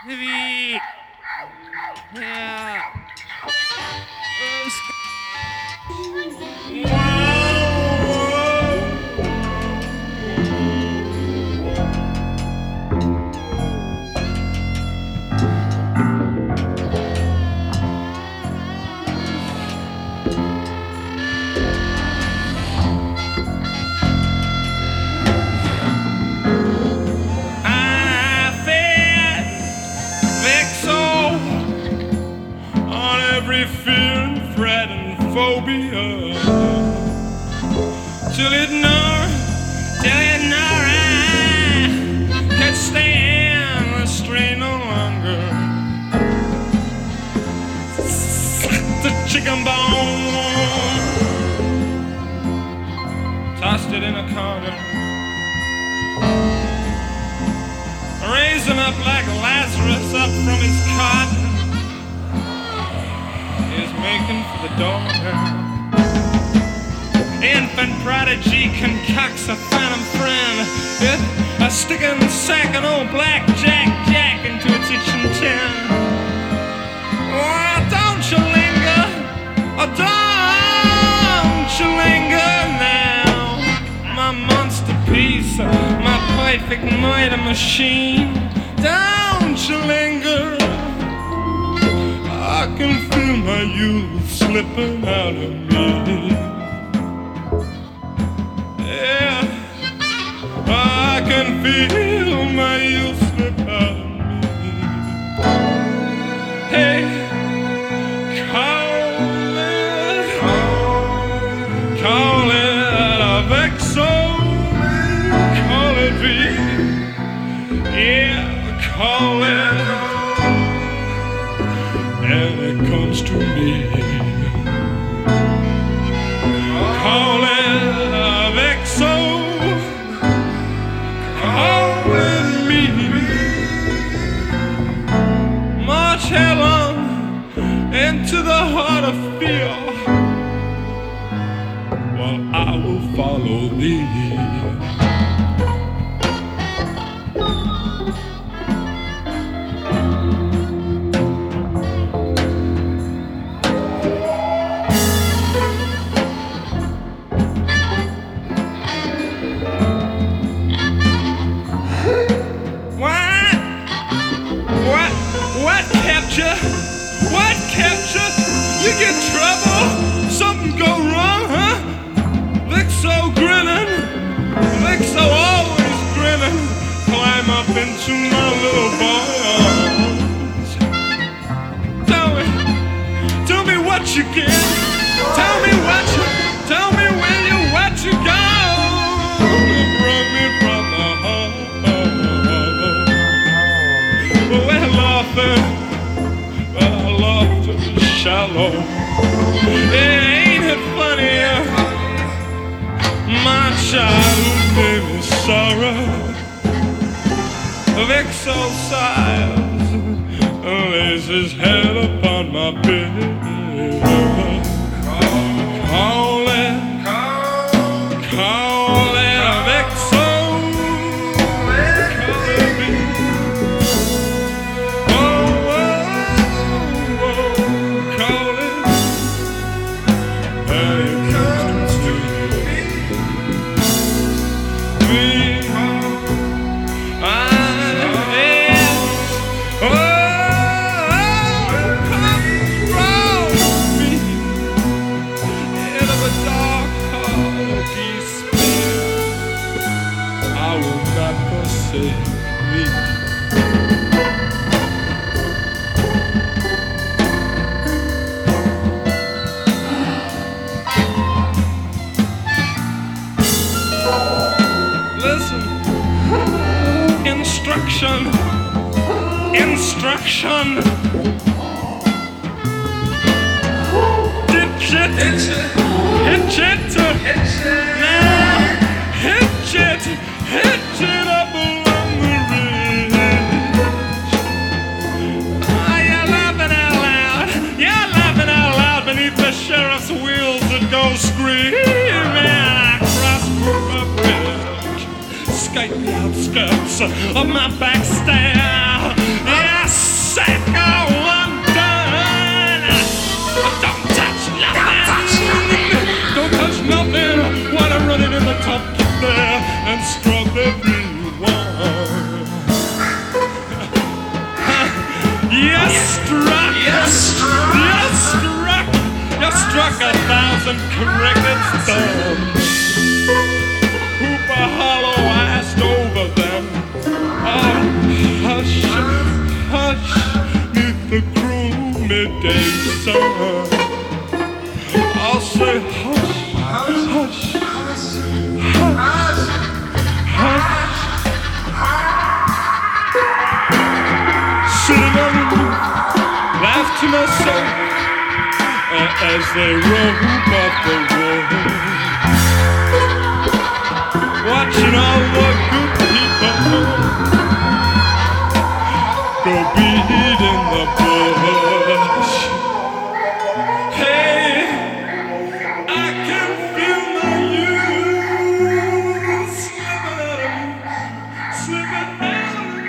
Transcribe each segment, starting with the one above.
Heavy. Yeah. Fear and fret and phobia till it I can't stand the strain no longer. The chicken bone, tossed it in a corner, raised him up like Lazarus up from his cot. Is making for the door now. Infant prodigy concocts a phantom friend. A sticking sack an old blackjack jack into its itching tin. Oh, don't you linger, oh, don't you linger now. My monster piece, my perfect murder machine. Don't you linger. I can feel my youth slipping out of me. Yeah, I can feel my youth slip out of me. Hey, call it a vexo, call it V. Yeah, call it. And it comes to me. Call it a vexo, call it me. March headlong into the heart of fear, while I will follow thee. What kept you? You get trouble? Something go wrong, huh? Vixo grinning, Vixo always grinning. Climb up into my little boy. Tell me what you get. Tell me what you got. Brought me from the heart. Well, laughing. Shallow. Ain't it funny? My childhood gave me sorrow. Vexo sighs, lays his head upon my bed. Call it a vexo. Call it me. Instruction. Ditch it. Hitch it. Now, hitch it up along the ridge. Oh, you're laughing out loud beneath the sheriff's wheels that go screaming across Cooper Bridge. Skate the outskirts of my back stair. Yes. sack of undone. Don't touch nothing. Don't touch nothing while I'm running in the top there and struck everyone. You struck. You struck 1,000 cricket thumbs. Hooper Hollow asked over them. Oh, hush, hush, 'neath the cruel midday sun. I'll say hush, hush, hush, hush. Sitting on the roof, laugh to myself as they rope up the road. Watching all the good people go beat in the bush. Hey, I can feel my youth slipping out of me.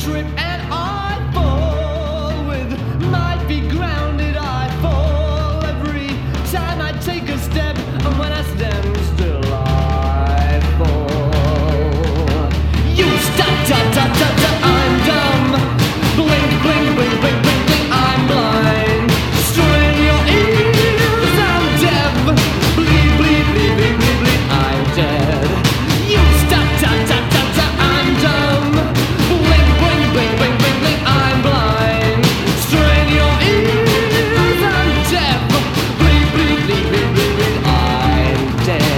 trip and I fall. With my feet grounded, I fall every time I take a step, and when I stand still, I fall. You stop, stop, stop, stop, stop, I'm dumb. Blink, blink, blink, blink, blink, blink, I'm blind. Strain your ears, I'm deaf. Bleed, bleed, bleed, bleed, bleed, bleed, I'm dead. You stop, stop, stop, stop, stop, I'm dumb. Blink, blink, blink, blink, blink, blink, I'm blind. Strain your ears, I'm deaf. Bleed, bleed, bleed, bleed, bleed, bleed, I'm dead.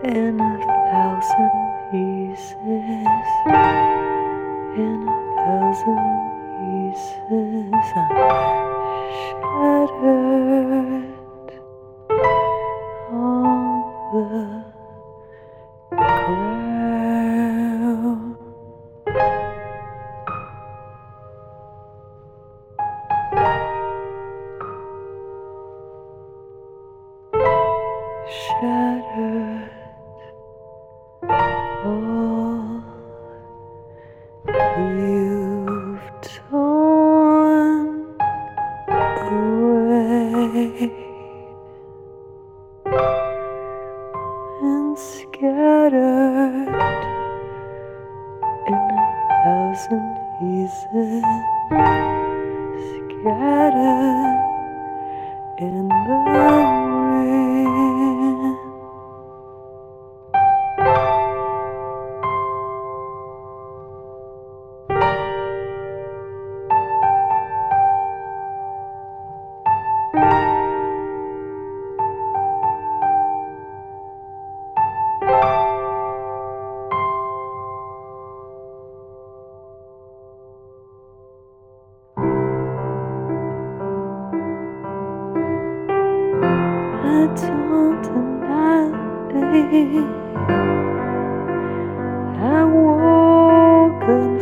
in a thousand pieces, in a thousand pieces, shattered on the ground. Shattered all you've torn away and scattered in a thousand pieces, scattered in the wind. I don't deny I won't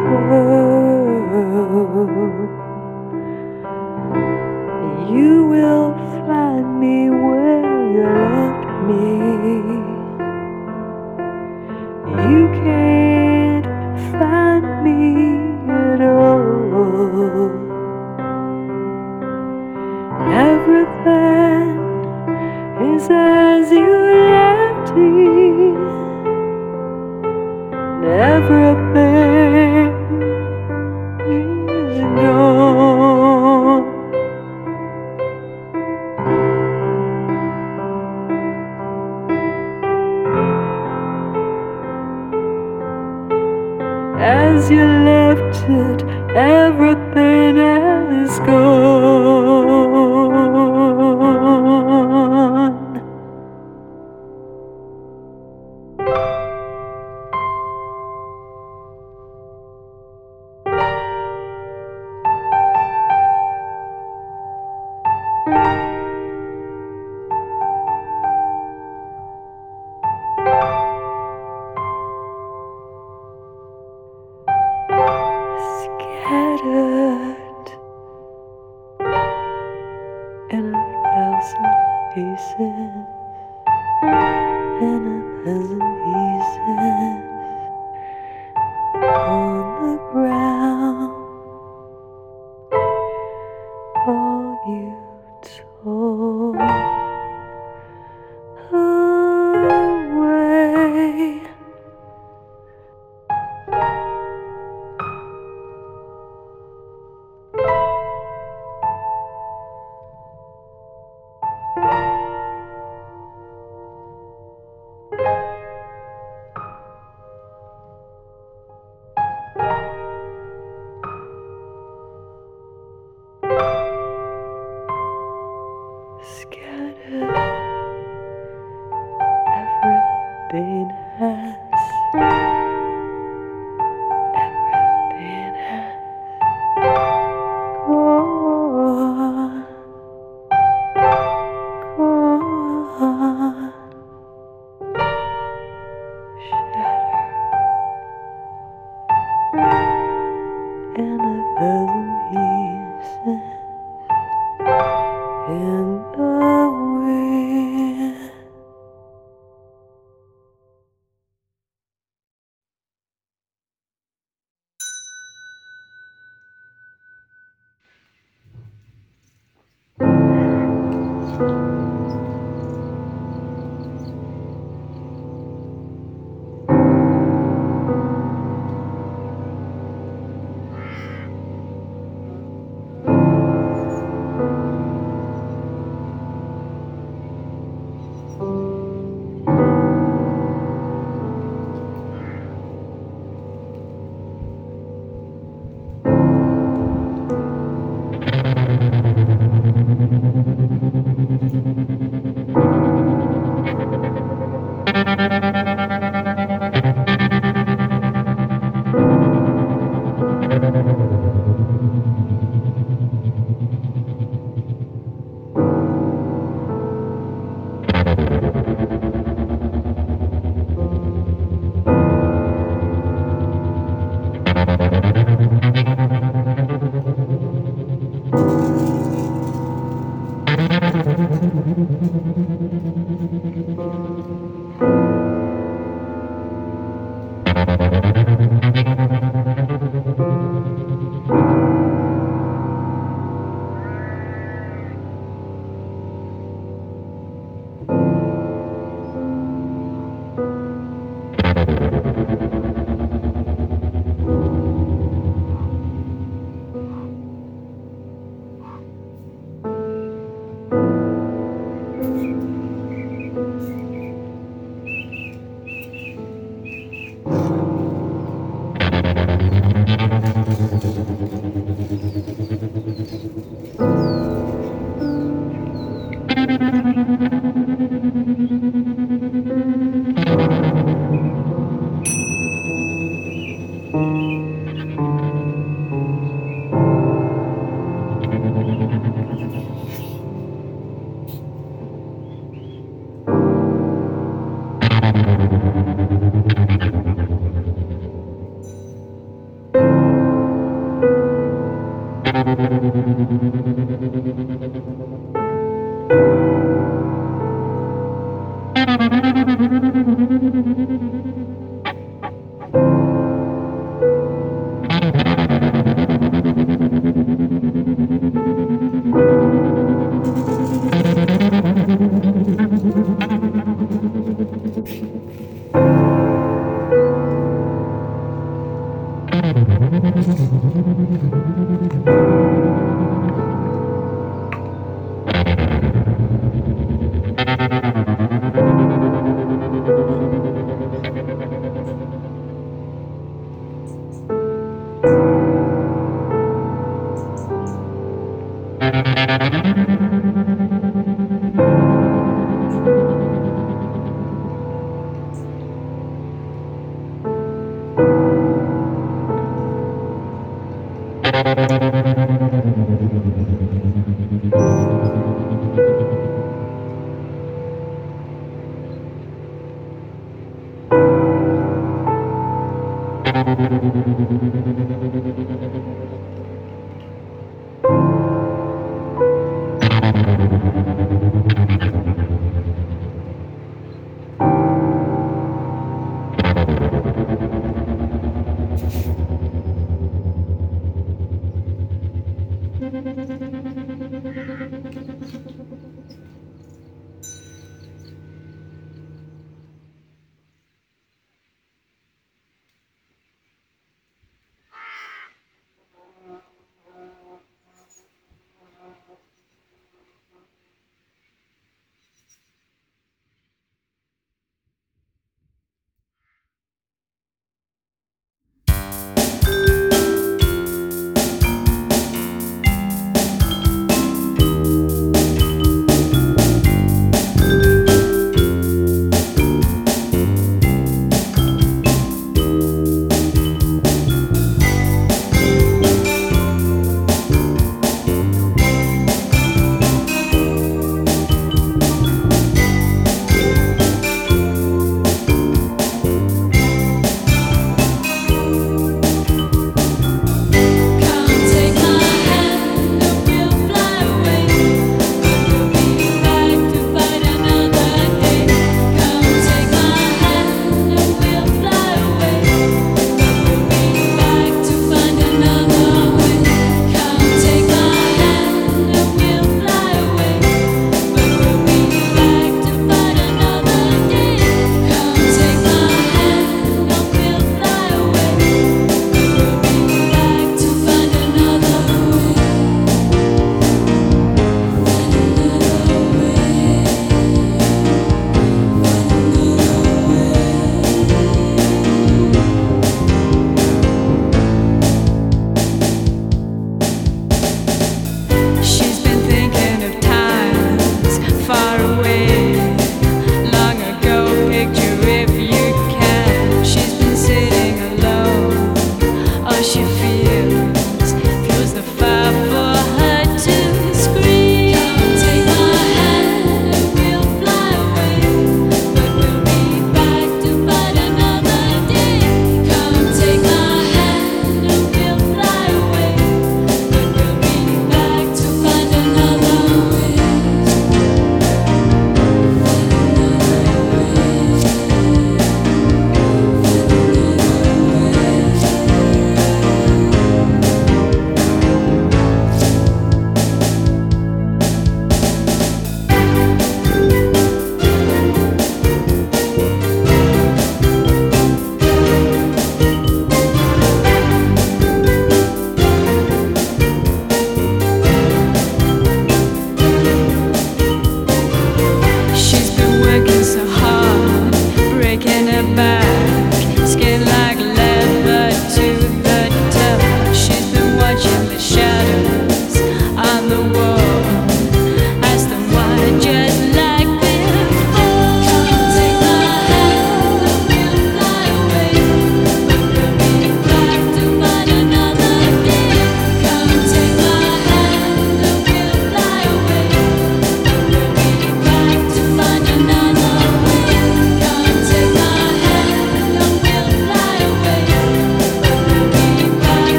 confirm. You will find me where you left me. You can't find me at all. Everything is as you left it. Everything is gone. As you left it, everything is gone. Scattered in a thousand pieces, in a thousand pieces, on the ground. All you told away. Scattered, everything has gone, gone, shattered in a thousand pieces, in the